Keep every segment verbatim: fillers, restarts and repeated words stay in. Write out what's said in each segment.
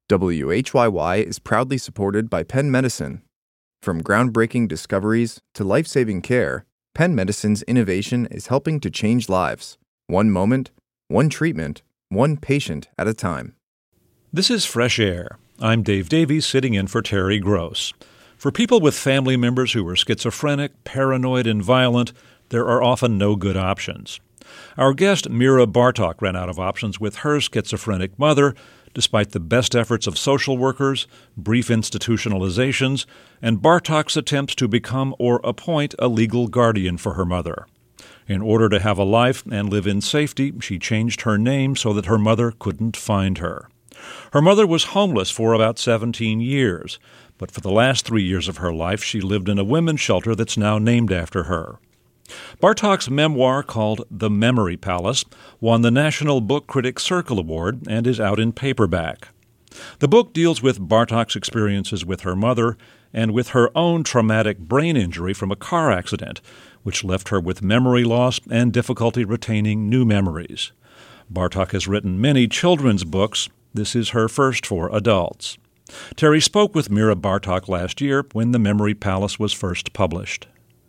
W H Y Y is proudly supported by Penn Medicine. From groundbreaking discoveries to life-saving care, Penn Medicine's innovation is helping to change lives, one moment, one treatment, one patient at a time. This is Fresh Air. I'm Dave Davies, sitting in for Terry Gross. For people with family members who are schizophrenic, paranoid, and violent, there are often no good options. Our guest, Mira Bartok, ran out of options with her schizophrenic mother, despite the best efforts of social workers, brief institutionalizations, and Bartok's attempts to become or appoint a legal guardian for her mother. In order to have a life and live in safety, she changed her name so that her mother couldn't find her. Her mother was homeless for about seventeen years, but for the last three years of her life, she lived in a women's shelter that's now named after her. Bartok's memoir, called The Memory Palace, won the National Book Critics Circle Award and is out in paperback. The book deals with Bartok's experiences with her mother and with her own traumatic brain injury from a car accident, which left her with memory loss and difficulty retaining new memories. Bartok has written many children's books. This is her first for adults. Terry spoke with Mira Bartok last year when The Memory Palace was first published.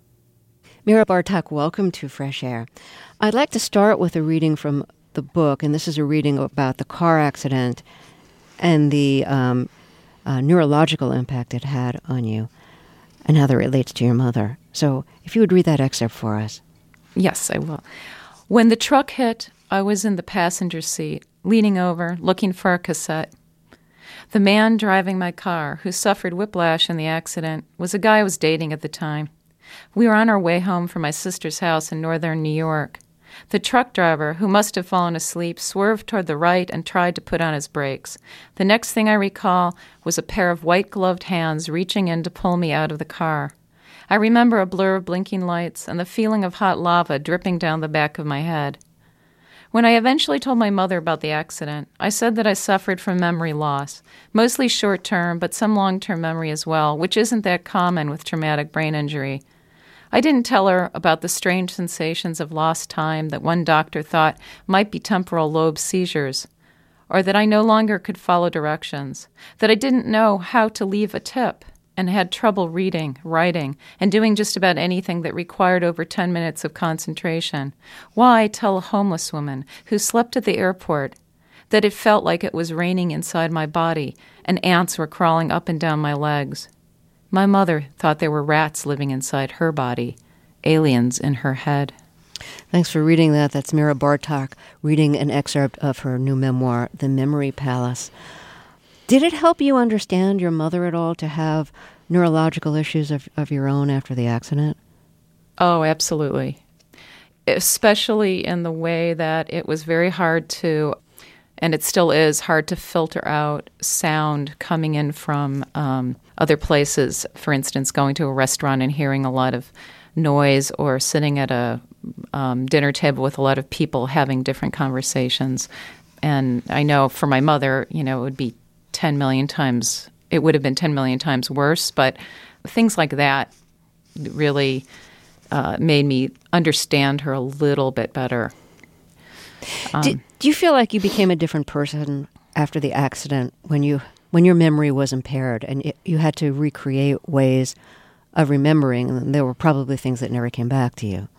Mira Bartok, welcome to Fresh Air. I'd like to start with a reading from the book, and this is a reading about the car accident and the um, uh, neurological impact it had on you and how that relates to your mother. So if you would read that excerpt for us. Yes, I will. When the truck hit, I was in the passenger seat, leaning over, looking for a cassette. The man driving my car, who suffered whiplash in the accident, was a guy I was dating at the time. We were on our way home from my sister's house in northern New York. The truck driver, who must have fallen asleep, swerved toward the right and tried to put on his brakes. The next thing I recall was a pair of white-gloved hands reaching in to pull me out of the car. I remember a blur of blinking lights and the feeling of hot lava dripping down the back of my head. When I eventually told my mother about the accident, I said that I suffered from memory loss, mostly short-term, but some long-term memory as well, which isn't that common with traumatic brain injury. I didn't tell her about the strange sensations of lost time that one doctor thought might be temporal lobe seizures, or that I no longer could follow directions, that I didn't know how to leave a tip and had trouble reading, writing, and doing just about anything that required over ten minutes of concentration. Why tell a homeless woman who slept at the airport that it felt like it was raining inside my body and ants were crawling up and down my legs? My mother thought there were rats living inside her body, aliens in her head. Thanks for reading that. That's Mira Bartok reading an excerpt of her new memoir, The Memory Palace. Did it help you understand your mother at all to have neurological issues of, of your own after the accident? Oh, absolutely. Especially in the way that it was very hard to, and it still is, hard to filter out sound coming in from um, other places. For instance, going to a restaurant and hearing a lot of noise, or sitting at a um, dinner table with a lot of people having different conversations. And I know for my mother, you know, it would be ten million times, it would have been ten million times worse, but things like that really uh, made me understand her a little bit better. Um, do, do you feel like you became a different person after the accident when you when your memory was impaired and it, you had to recreate ways of remembering, and there were probably things that never came back to you?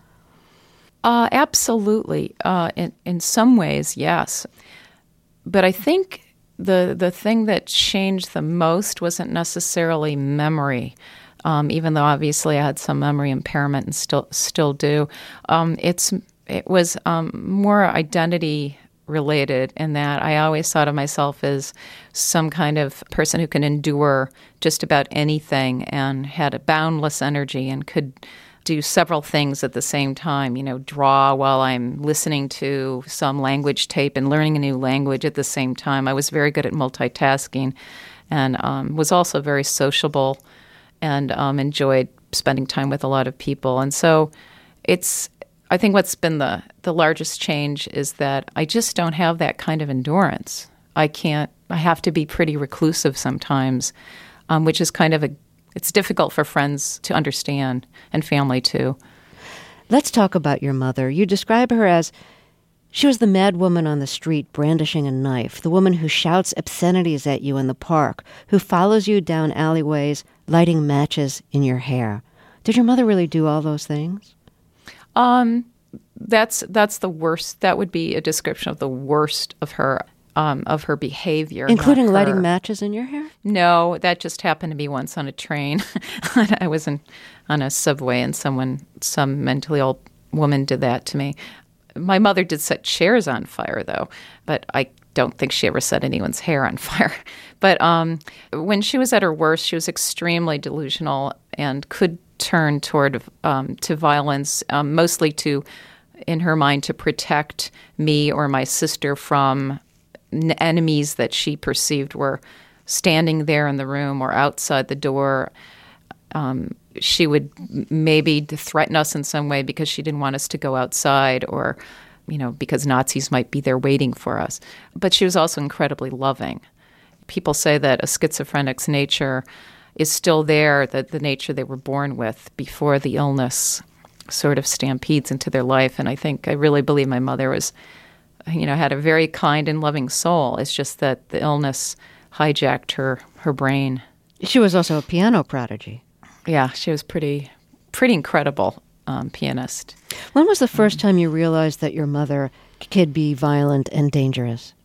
Uh, absolutely. Uh, in, in some ways, yes. But I think the the thing that changed the most wasn't necessarily memory, um, even though obviously I had some memory impairment and still still do. Um, it's it was um, more identity related in that I always thought of myself as some kind of person who can endure just about anything and had a boundless energy and could do several things at the same time, you know, draw while I'm listening to some language tape and learning a new language at the same time. I was very good at multitasking and um, was also very sociable and um, enjoyed spending time with a lot of people. And so it's, I think what's been the, the largest change is that I just don't have that kind of endurance. I can't, I have to be pretty reclusive sometimes, um, which is kind of a, it's difficult for friends to understand and family too. Let's talk about your mother. You describe her as She was the mad woman on the street brandishing a knife, the woman who shouts obscenities at you in the park, who follows you down alleyways, lighting matches in your hair. Did your mother really do all those things? Um, that's that's the worst. That would be a description of the worst of her um, of her behavior, including not her. lighting matches in your hair. No, that just happened to be once on a train. I was in, on a subway, and someone, some mentally ill woman, did that to me. My mother did set chairs on fire, though, but I don't think she ever set anyone's hair on fire. But um, when she was at her worst, she was extremely delusional and could turn toward um, to violence, um, mostly to, in her mind, to protect me or my sister from n- enemies that she perceived were standing there in the room or outside the door. Um, she would maybe threaten us in some way because she didn't want us to go outside, or, you know, because Nazis might be there waiting for us. But she was also incredibly loving. People say that a schizophrenic's nature is still there, that the nature they were born with before the illness sort of stampedes into their life. And I think, I really believe my mother was, you know, had a very kind and loving soul. It's just that the illness hijacked her, her brain. She was also a piano prodigy. Yeah, she was pretty, pretty incredible um, pianist. When was the first time you realized that your mother could be violent and dangerous?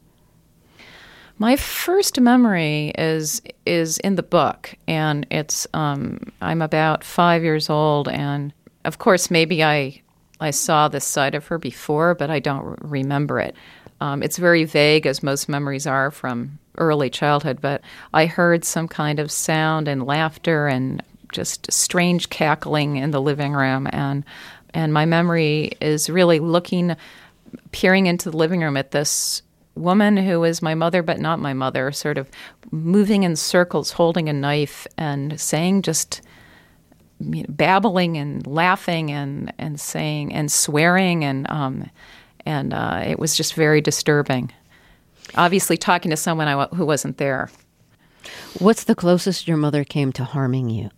My first memory is is in the book, and it's um, I'm about five years old, and of course maybe I I saw this side of her before, but I don't remember it. Um, it's very vague, as most memories are from early childhood, but I heard some kind of sound and laughter and just strange cackling in the living room, and and my memory is really looking, peering into the living room at this woman who is my mother but not my mother, sort of moving in circles, holding a knife and saying just, you know, babbling and laughing and, and saying and swearing, and um, and uh, it was just very disturbing. Obviously talking to someone I, who wasn't there. What's the closest your mother came to harming you?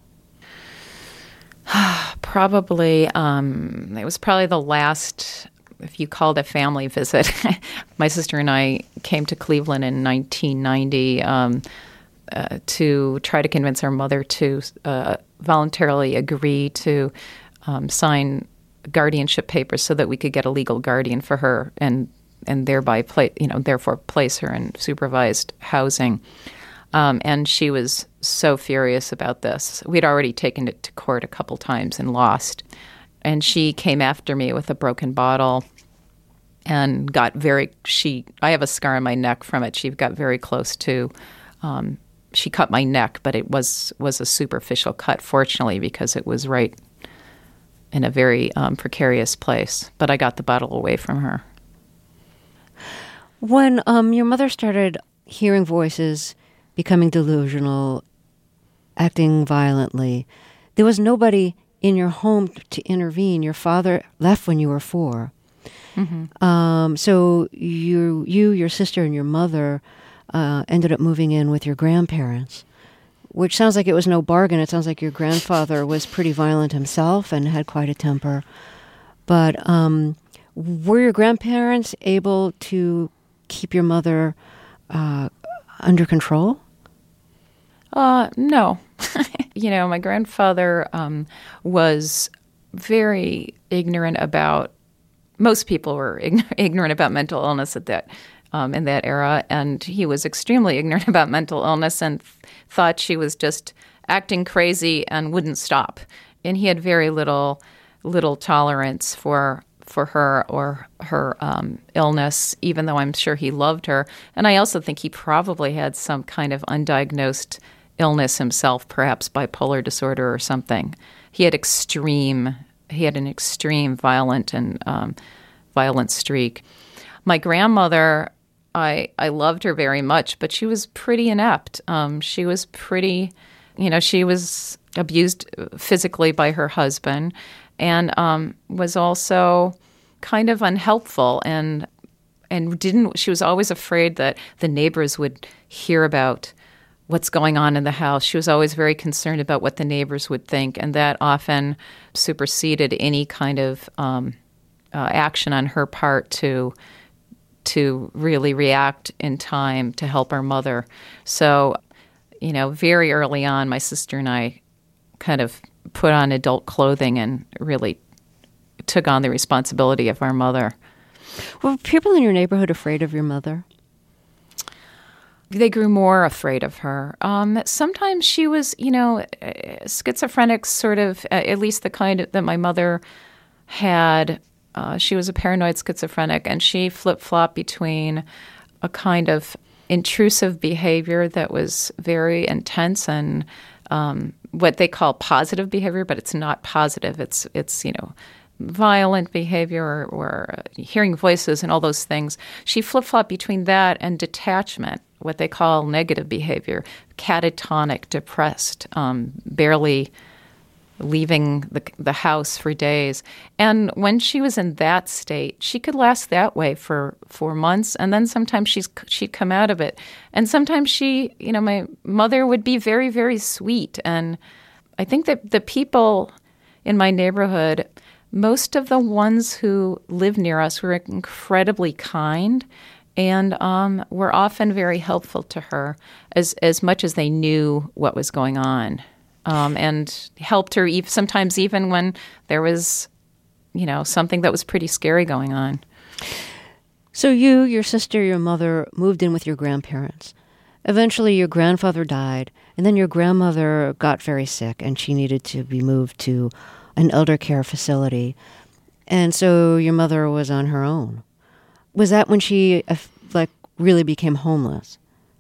Probably, um, it was probably the last, if you called a family visit. My sister and I came to Cleveland in nineteen ninety um, uh, to try to convince our mother to uh, voluntarily agree to um, sign guardianship papers so that we could get a legal guardian for her, and and thereby, pla- you know, therefore place her in supervised housing. Um, and she was so furious about this. We'd already taken it to court a couple times and lost. And she came after me with a broken bottle and got very, she, I have a scar on my neck from it. She got very close to, um, she cut my neck, but it was, was a superficial cut, fortunately, because it was right in a very um, precarious place. But I got the bottle away from her. When um, your mother started hearing voices, becoming delusional, acting violently, there was nobody in your home to intervene. Your father left when you were four. Mm-hmm. Um, so you, you, your sister, and your mother uh, ended up moving in with your grandparents, which sounds like it was no bargain. It sounds like your grandfather was pretty violent himself and had quite a temper. But um, were your grandparents able to keep your mother uh, under control? Uh, no. You know, my grandfather um, was very ignorant about, most people were ign- ignorant about mental illness at that, um, in that era, and he was extremely ignorant about mental illness and th- thought she was just acting crazy and wouldn't stop. And he had very little, little tolerance for for her or her um, illness, even though I'm sure he loved her. And I also think he probably had some kind of undiagnosed illness himself, perhaps bipolar disorder or something. He had extreme, he had an extreme violent and um, violent streak. My grandmother, I I loved her very much, but she was pretty inept. Um, she was pretty, you know, she was abused physically by her husband, and um, was also kind of unhelpful, and and didn't. She was always afraid that the neighbors would hear about what's going on in the house. She was always very concerned about what the neighbors would think, and that often superseded any kind of um, uh, action on her part to to really react in time to help our mother. So, you know, very early on, my sister and I kind of put on adult clothing and really took on the responsibility of our mother. Were people in your neighborhood afraid of your mother? They grew more afraid of her. Um, sometimes she was, you know, schizophrenic, sort of, at least the kind that my mother had. Uh, she was a paranoid schizophrenic, and she flip-flopped between a kind of intrusive behavior that was very intense and um, what they call positive behavior, but it's not positive. It's, it's you know, violent behavior or, or uh, hearing voices and all those things. She flip-flopped between that and detachment, what they call negative behavior, catatonic, depressed, um, barely leaving the, the house for days. And when she was in that state, she could last that way for four months, and then sometimes she's she'd come out of it. And sometimes she, you know, my mother would be very, very sweet. And I think that the people in my neighborhood, most of the ones who live near us were incredibly kind and um, were often very helpful to her as, as much as they knew what was going on. Um, and helped her e- sometimes even when there was, you know, something that was pretty scary going on. So you, your sister, your mother moved in with your grandparents. Eventually your grandfather died, and then your grandmother got very sick, and she needed to be moved to an elder care facility. And so your mother was on her own. Was that when she, uh, like, really became homeless?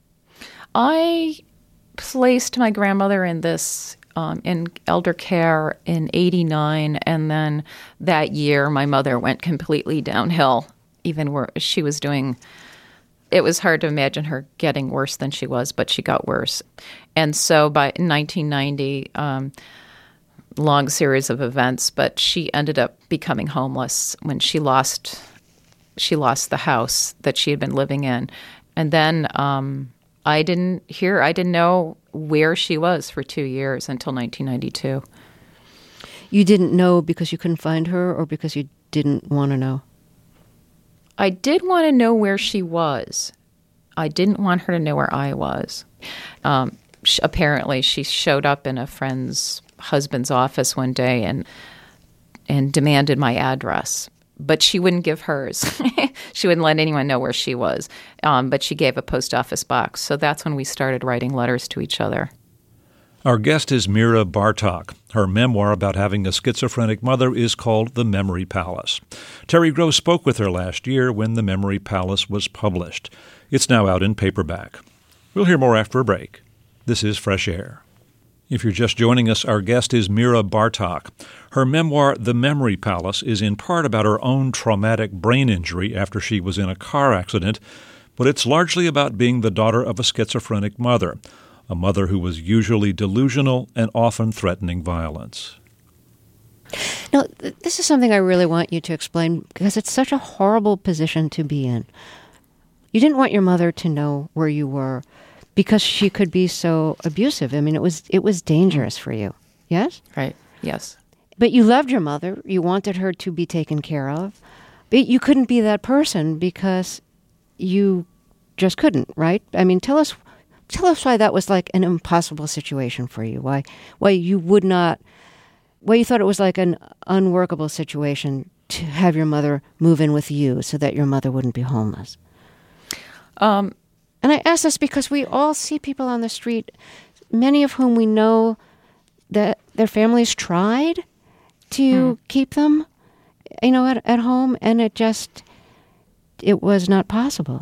I placed my grandmother in this um, in elder care in eighty-nine, and then that year my mother went completely downhill. Even where she was doing, it was hard to imagine her getting worse than she was, but she got worse. And so by nineteen ninety, um, long series of events, but she ended up becoming homeless when she lost she lost the house that she had been living in, and then. Um, I didn't hear, I didn't know where she was for two years until nineteen ninety-two. You didn't know because you couldn't find her or because you didn't want to know? I did want to know where she was. I didn't want her to know where I was. Um, sh- apparently, she showed up in a friend's husband's office one day and and demanded my address. But she wouldn't give hers. She wouldn't let anyone know where she was. Um, but she gave a post office box. So that's when we started writing letters to each other. Our guest is Mira Bartok. Her memoir about having a schizophrenic mother is called The Memory Palace. Terry Gross spoke with her last year when The Memory Palace was published. It's now out in paperback. We'll hear more after a break. This is Fresh Air. If you're just joining us, our guest is Mira Bartok. Her memoir, The Memory Palace, is in part about her own traumatic brain injury after she was in a car accident, but it's largely about being the daughter of a schizophrenic mother, a mother who was usually delusional and often threatening violence. Now, th- this is something I really want you to explain because it's such a horrible position to be in. You didn't want your mother to know where you were because she could be so abusive. I mean, it was it was dangerous for you. Yes? Right. Yes. But you loved your mother. You wanted her to be taken care of. But you couldn't be that person because you just couldn't, right? I mean, tell us tell us why that was like an impossible situation for you. Why why you would not why you thought it was like an unworkable situation to have your mother move in with you so that your mother wouldn't be homeless. Um And I ask this because we all see people on the street, many of whom we know that their families tried to mm. keep them, you know, at, at home, and it just, it was not possible.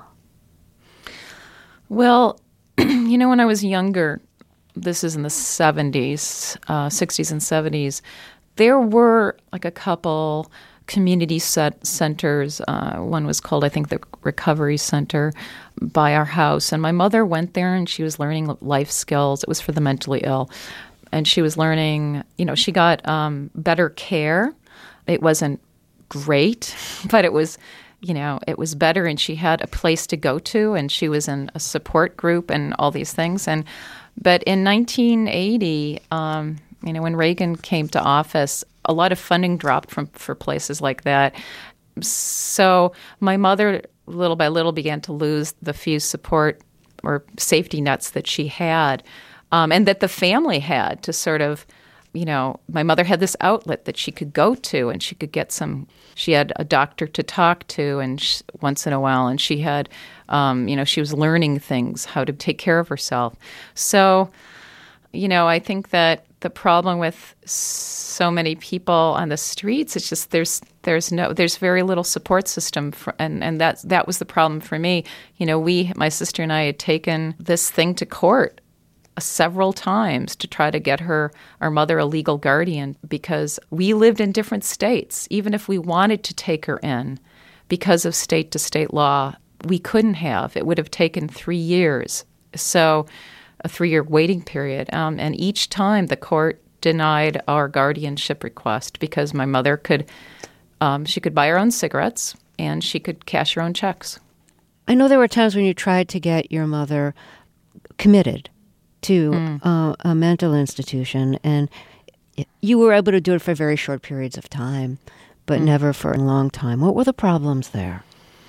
Well, you know, when I was younger, this is in the seventies, uh, sixties and seventies, there were like a couple community set centers. Uh, one was called, I think, the Recovery Center by our house. And my mother went there and she was learning life skills. It was for the mentally ill. And she was learning, you know, she got um, better care. It wasn't great, but it was, you know, it was better. And she had a place to go to, and she was in a support group and all these things. And but in nineteen eighty, um, you know, when Reagan came to office, a lot of funding dropped from for places like that. So my mother, little by little, began to lose the few support or safety nets that she had, um, and that the family had to sort of, you know, my mother had this outlet that she could go to, and she could get some, she had a doctor to talk to and sh- once in a while, and she had, um, you know, she was learning things, how to take care of herself. So, you know, I think that the problem with so many people on the streets, it's just there's there's no there's very little support system, for, and and that that was the problem for me. You know, we, my sister and I, had taken this thing to court several times to try to get her, our mother, a legal guardian, because we lived in different states. Even if we wanted to take her in, because of state to state law, we couldn't have. It would have taken three years. So. A three-year waiting period. Um, and each time the court denied our guardianship request because my mother could, um, she could buy her own cigarettes and she could cash her own checks. I know there were times when you tried to get your mother committed to mm. uh, a mental institution, and you were able to do it for very short periods of time, but mm. never for a long time. What were the problems there?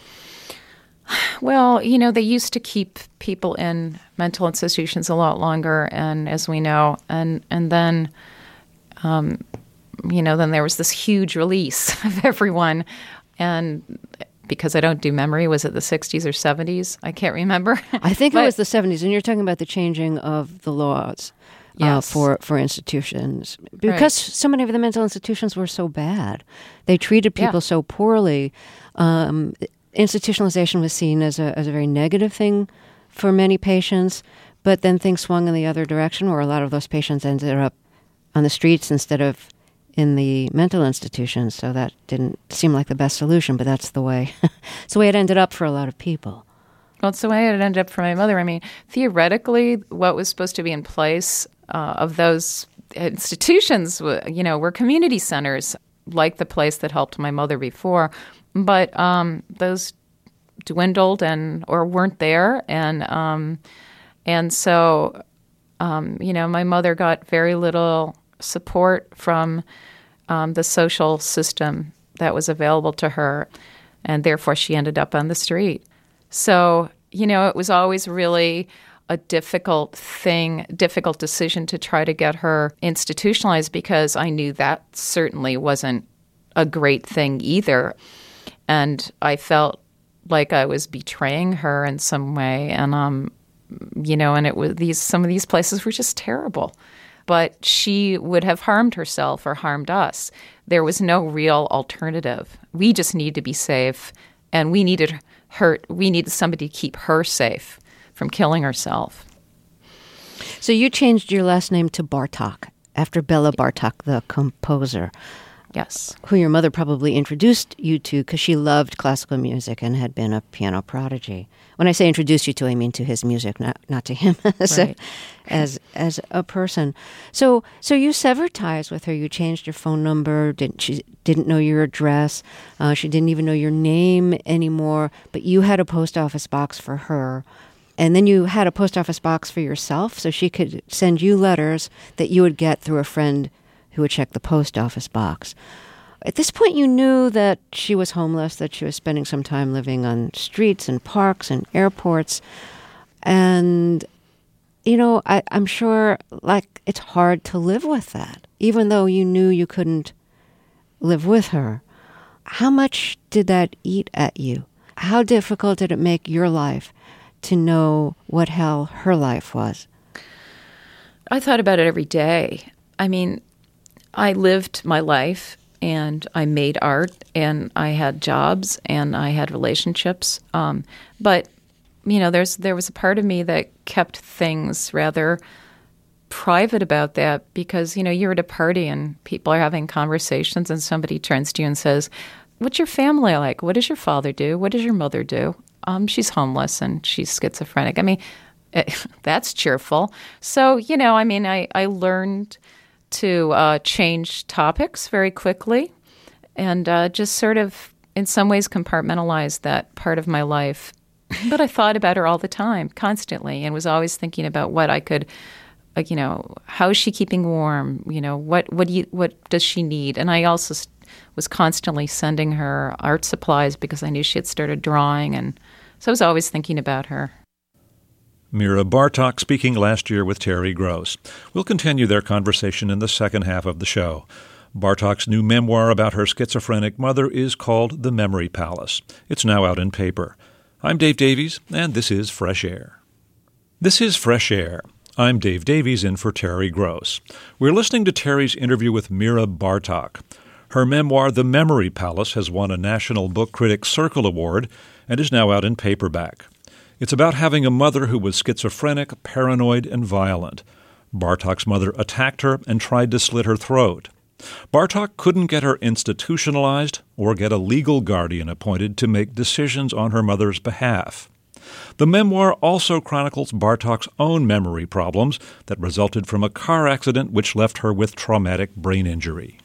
Well, you know, they used to keep people in mental institutions a lot longer, and as we know, and and then, um, you know, then there was this huge release of everyone, and because I don't do memory, was it the sixties or seventies? I can't remember. I think but, it was the seventies, and you're talking about the changing of the laws yes. uh, for for institutions, because right. so many of the mental institutions were so bad. They treated people yeah. so poorly. Um, Institutionalization was seen as a as a very negative thing for many patients, but then things swung in the other direction, where a lot of those patients ended up on the streets instead of in the mental institutions. So that didn't seem like the best solution, but that's the way it's the way it ended up for a lot of people. Well, it's the way it ended up for my mother. I mean, theoretically, what was supposed to be in place uh, of those institutions, you know, were community centers, like the place that helped my mother before. But um, those dwindled and or weren't there, and um, and so um, you know, my mother got very little support from um, the social system that was available to her, and therefore she ended up on the street. So you know, it was always really a difficult thing, difficult decision to try to get her institutionalized, because I knew that certainly wasn't a great thing either. And I felt like I was betraying her in some way. And, um, you know, and it was these, some of these places were just terrible. But she would have harmed herself or harmed us. There was no real alternative. We just needed to be safe. And we needed her, we needed somebody to keep her safe from killing herself. So you changed your last name to Bartok, after Bela Bartok, the composer. Yes. Who your mother probably introduced you to because she loved classical music and had been a piano prodigy. When I say introduced you to, I mean to his music, not not to him as, right. a, as as a person. So so you severed ties with her. You changed your phone number. Didn't she didn't know your address. Uh, she didn't even know your name anymore. But you had a post office box for her. And then you had a post office box for yourself, so she could send you letters that you would get through a friend who would check the post office box. At this point, you knew that she was homeless, that she was spending some time living on streets and parks and airports. And, you know, I, I'm sure, like, it's hard to live with that, even though you knew you couldn't live with her. How much did that eat at you? How difficult did it make your life to know what hell her life was? I thought about it every day. I mean, I lived my life, and I made art, and I had jobs, and I had relationships. Um, but, you know, there's there was a part of me that kept things rather private about that, because, you know, you're at a party and people are having conversations, and somebody turns to you and says, "What's your family like? What does your father do? What does your mother do?" Um, she's homeless and she's schizophrenic. I mean, it, that's cheerful. So, you know, I mean, I, I learned to uh, change topics very quickly, and uh, just sort of, in some ways, compartmentalize that part of my life. But I thought about her all the time, constantly, and was always thinking about what I could, like, you know, how is she keeping warm? You know, what what do you what does she need? And I also was constantly sending her art supplies because I knew she had started drawing, and so I was always thinking about her. Mira Bartok speaking last year with Terry Gross. We'll continue their conversation in the second half of the show. Bartok's new memoir about her schizophrenic mother is called The Memory Palace. It's now out in paper. I'm Dave Davies, and this is Fresh Air. This is Fresh Air. I'm Dave Davies in for Terry Gross. We're listening to Terry's interview with Mira Bartok. Her memoir, The Memory Palace, has won a National Book Critics Circle Award and is now out in paperback. It's about having a mother who was schizophrenic, paranoid, and violent. Bartok's mother attacked her and tried to slit her throat. Bartok couldn't get her institutionalized or get a legal guardian appointed to make decisions on her mother's behalf. The memoir also chronicles Bartok's own memory problems that resulted from a car accident which left her with traumatic brain injury.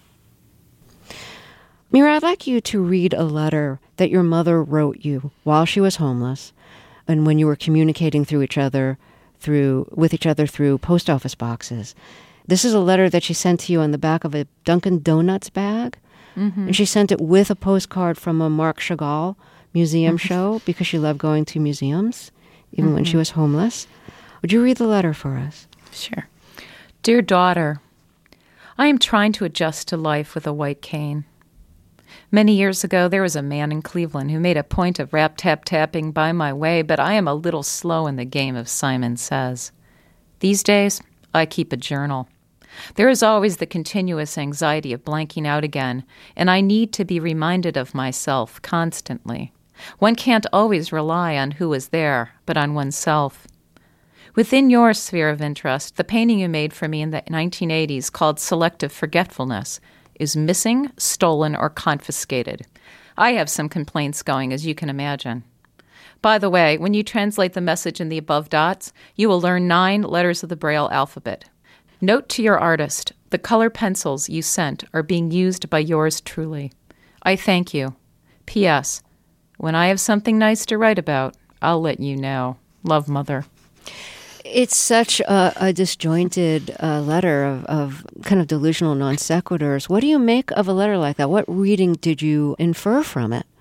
Mira, I'd like you to read a letter that your mother wrote you while she was homeless and when you were communicating through each other, through with each other through post office boxes. This is a letter that she sent to you on the back of a Dunkin' Donuts bag, mm-hmm. and she sent it with a postcard from a Marc Chagall museum show because she loved going to museums, even mm-hmm. when she was homeless. Would you read the letter for us? Sure. Dear daughter, I am trying to adjust to life with a white cane. Many years ago, there was a man in Cleveland who made a point of rap-tap-tapping by my way, but I am a little slow in the game of Simon Says. These days, I keep a journal. There is always the continuous anxiety of blanking out again, and I need to be reminded of myself constantly. One can't always rely on who is there, but on oneself. Within your sphere of interest, the painting you made for me in the nineteen eighties called Selective Forgetfulness is missing, stolen, or confiscated. I have some complaints going, as you can imagine. By the way, when you translate the message in the above dots, you will learn nine letters of the Braille alphabet. Note to your artist, the color pencils you sent are being used by yours truly. I thank you. P S. When I have something nice to write about, I'll let you know. Love, Mother. It's such a, a disjointed uh, letter of, of kind of delusional non sequiturs. What do you make of a letter like that? What reading did you infer from it?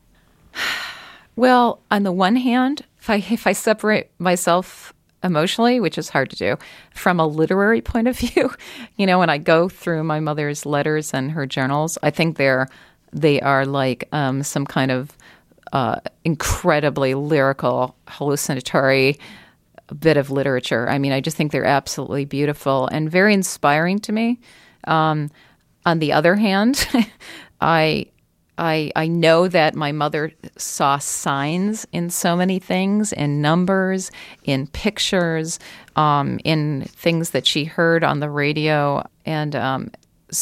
Well, on the one hand, if I, if I separate myself emotionally, which is hard to do, from a literary point of view, you know, when I go through my mother's letters and her journals, I think they're they are like um, some kind of uh, incredibly lyrical, hallucinatory bit of literature. I mean, I just think they're absolutely beautiful and very inspiring to me. Um, on the other hand, I, I I know that my mother saw signs in so many things, in numbers, in pictures, um, in things that she heard on the radio. And um,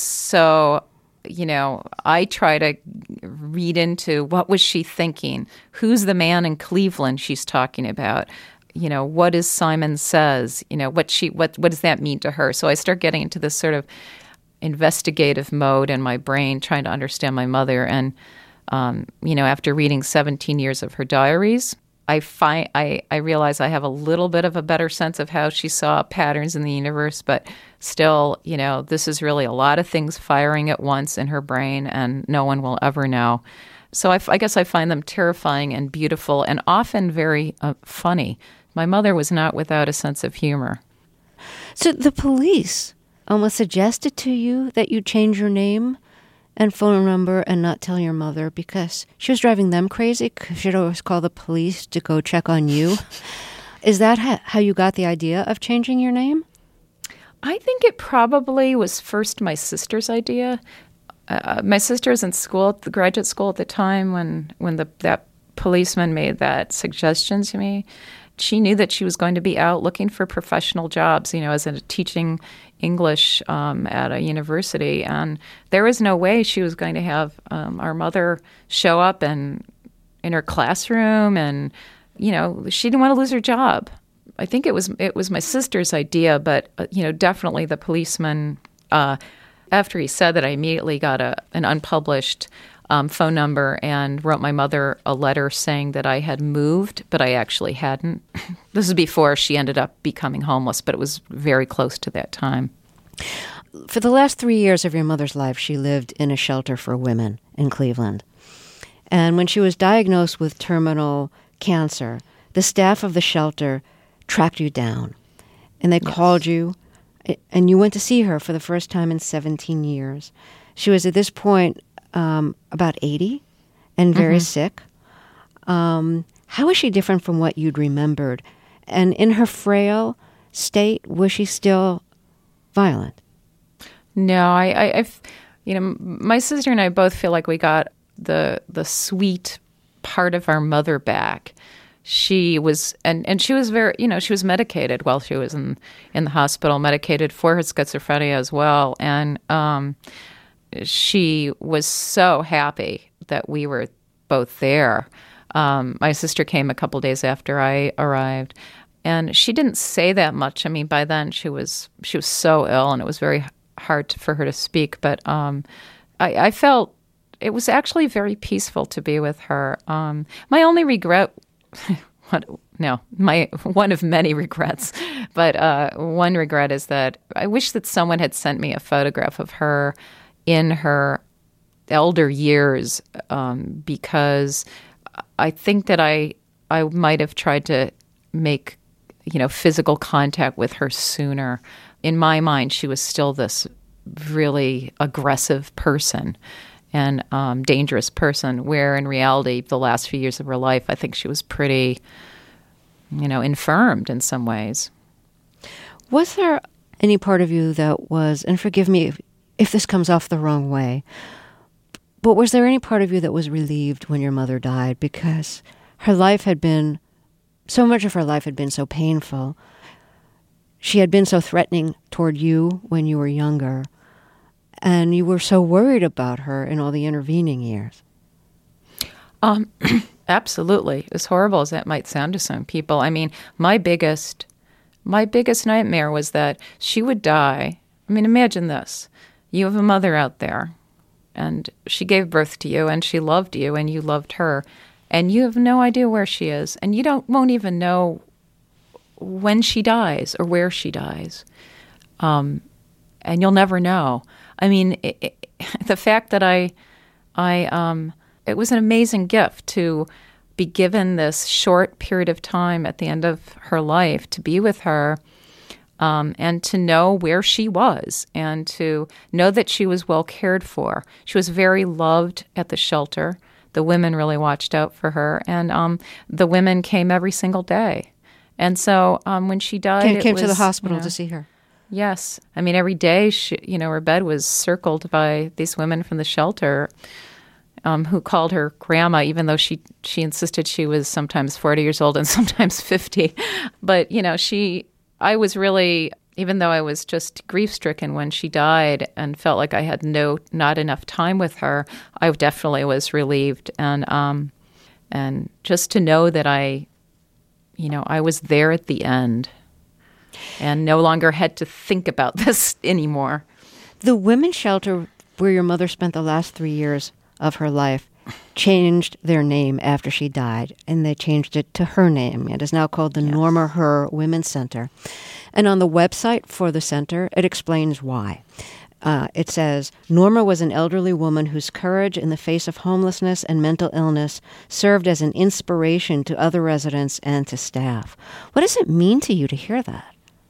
so, you know, I try to read into what was she thinking? Who's the man in Cleveland she's talking about? You know, what is Simon Says? You know, what she what what does that mean to her? So I start getting into this sort of investigative mode in my brain, trying to understand my mother. And um, you know, after reading seventeen years of her diaries, I find I I realize I have a little bit of a better sense of how she saw patterns in the universe. But still, you know, this is really a lot of things firing at once in her brain, and no one will ever know. So I, I guess I find them terrifying and beautiful, and often very uh, funny. My mother was not without a sense of humor. So the police almost suggested to you that you change your name and phone number and not tell your mother because she was driving them crazy. She'd always call the police to go check on you. Is that ha- how you got the idea of changing your name? I think it probably was first my sister's idea. Uh, my sister was in school, at the graduate school at the time when, when the, that policeman made that suggestion to me. She knew that she was going to be out looking for professional jobs, you know, as a teaching English um, at a university. And there was no way she was going to have um, our mother show up and in her classroom. And, you know, she didn't want to lose her job. I think it was it was my sister's idea, but, uh, you know, definitely the policeman, uh, after he said that, I immediately got a an unpublished Um, phone number and wrote my mother a letter saying that I had moved, but I actually hadn't. This is before she ended up becoming homeless, but it was very close to that time. For the last three years of your mother's life, she lived in a shelter for women in Cleveland. And when she was diagnosed with terminal cancer, the staff of the shelter tracked you down. And they yes. called you, and you went to see her for the first time in seventeen years. She was at this point um, about eighty and very mm-hmm. sick. Um, how is she different from what you'd remembered? And in her frail state, was she still violent? No, I, I, I've, you know, my sister and I both feel like we got the the sweet part of our mother back. She was, and, and she was very, you know, she was medicated while she was in, in the hospital, medicated for her schizophrenia as well. And um, she was so happy that we were both there. Um, my sister came a couple days after I arrived, and she didn't say that much. I mean, by then she was she was so ill, and it was very hard for her to speak. But um, I, I felt it was actually very peaceful to be with her. Um, my only regret. What, no, my one of many regrets, but uh, one regret is that I wish that someone had sent me a photograph of her in her elder years, um, because I think that I I might have tried to make, you know, physical contact with her sooner. In my mind, she was still this really aggressive person and um, dangerous person, where in reality, the last few years of her life, I think she was pretty, you know, infirmed in some ways. Was there any part of you that was, and forgive me if, if this comes off the wrong way, but was there any part of you that was relieved when your mother died? Because her life had been, so much of her life had been so painful. She had been so threatening toward you when you were younger. And you were so worried about her in all the intervening years. Um, absolutely. As horrible as that might sound to some people. I mean, my biggest, my biggest nightmare was that she would die. I mean, imagine this. You have a mother out there, and she gave birth to you, and she loved you, and you loved her, and you have no idea where she is, and you don't won't even know when she dies or where she dies. Um, and you'll never know. I mean, it, it, the fact that I, I, um, it was an amazing gift to be given this short period of time at the end of her life to be with her, um, and to know where she was, and to know that she was well cared for. She was very loved at the shelter. The women really watched out for her, and um, the women came every single day. And so um, when she died, came, it came was, to the hospital you know, to see her. Yes. I mean, every day, she, you know, her bed was circled by these women from the shelter um, who called her grandma, even though she, she insisted she was sometimes forty years old and sometimes fifty. But, you know, she, I was really, even though I was just grief-stricken when she died and felt like I had no, not enough time with her, I definitely was relieved. And, um, and just to know that I, you know, I was there at the end, and no longer had to think about this anymore. The women's shelter where your mother spent the last three years of her life changed their name after she died, and they changed it to her name. It is now called the yes. Norma Herr Women's Center. And on the website for the center, it explains why. Uh, it says, Norma was an elderly woman whose courage in the face of homelessness and mental illness served as an inspiration to other residents and to staff. What does it mean to you to hear that?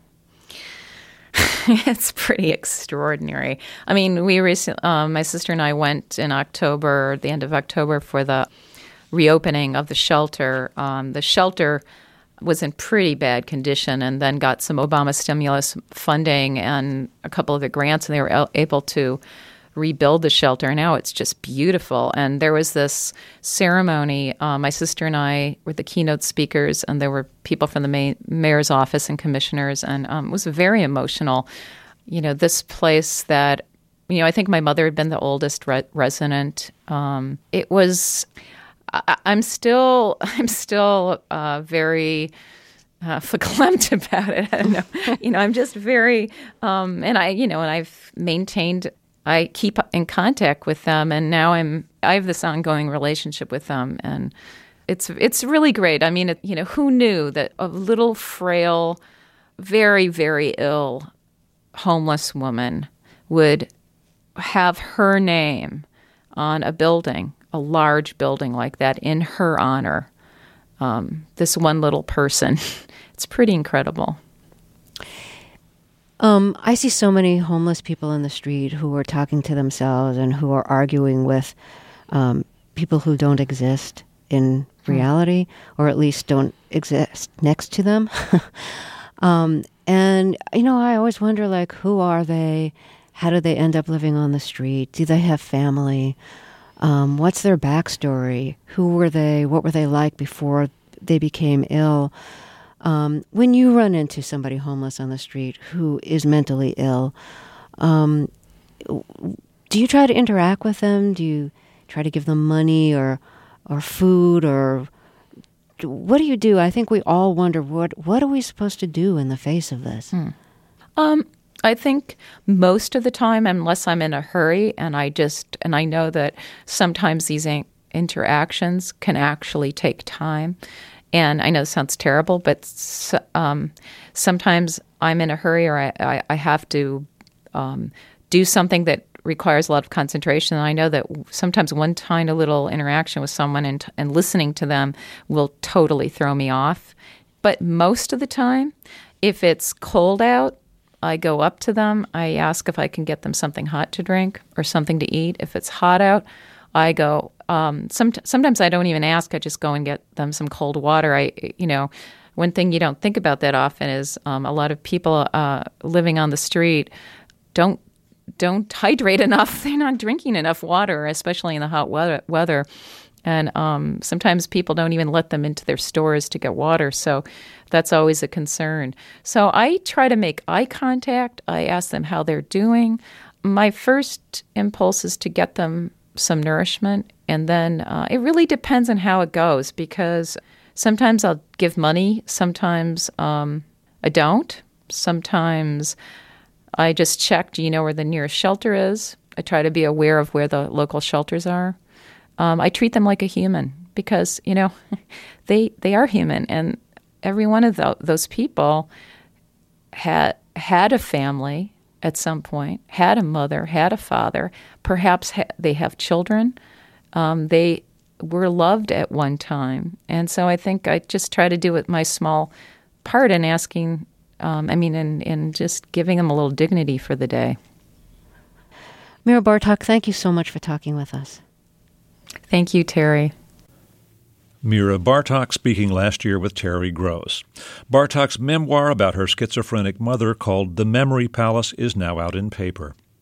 It's pretty extraordinary. I mean, we recently, um, my sister and I went in October, the end of October, for the reopening of the shelter. Um, the shelter was in pretty bad condition, and then got some Obama stimulus funding and a couple of the grants, and they were able to rebuild the shelter. Now it's just beautiful. And there was this ceremony. Uh, my sister and I were the keynote speakers, and there were people from the may- mayor's office and commissioners, and um, it was very emotional. You know, this place that, you know, I think my mother had been the oldest re- resident. Um, it was, I- I'm still, I'm still uh, very uh, verklempt about it. I don't know. You know, I'm just very, um, and I, you know, and I've maintained I keep in contact with them, and now I'm I have this ongoing relationship with them, and it's it's really great. I mean, it, you know, who knew that a little frail, very very ill, homeless woman would have her name on a building, a large building like that, in her honor. Um, this one little person. It's pretty incredible. Um, I see so many homeless people in the street who are talking to themselves and who are arguing with um, people who don't exist in reality, or at least don't exist next to them. um, and, you know, I always wonder, like, who are they? How did they end up living on the street? Do they have family? Um, what's their backstory? Who were they? What were they like before they became ill? Um, when you run into somebody homeless on the street who is mentally ill, um, do you try to interact with them? Do you try to give them money or or food, or what do you do? I think we all wonder, what what are we supposed to do in the face of this? Hmm. Um, I think most of the time, unless I'm in a hurry, and I just and I know that sometimes these in- interactions can actually take time. And I know this sounds terrible, but um, sometimes I'm in a hurry, or I, I, I have to um, do something that requires a lot of concentration. And I know that sometimes one tiny little interaction with someone and, and listening to them will totally throw me off. But most of the time, if it's cold out, I go up to them. I ask if I can get them something hot to drink or something to eat. If it's hot out, I go, um, some, sometimes I don't even ask. I just go and get them some cold water. I, you know, one thing you don't think about that often is um, a lot of people uh, living on the street don't don't hydrate enough. They're not drinking enough water, especially in the hot weather. weather. And um, sometimes people don't even let them into their stores to get water. So that's always a concern. So I try to make eye contact. I ask them how they're doing. My first impulse is to get them some nourishment. And then uh, it really depends on how it goes, because sometimes I'll give money. Sometimes um, I don't. Sometimes I just check, do you know where the nearest shelter is? I try to be aware of where the local shelters are. Um, I treat them like a human because, you know, they they are human. And every one of the, those people had had a family at some point, had a mother, had a father. Perhaps ha- they have children. Um, they were loved at one time. And so I think I just try to do it my small part in asking, um, I mean, in, in just giving them a little dignity for the day. Mira Bartok, thank you so much for talking with us. Thank you, Terry. Mira Bartok speaking last year with Terry Gross. Bartok's memoir about her schizophrenic mother, called The Memory Palace, is now out in paper.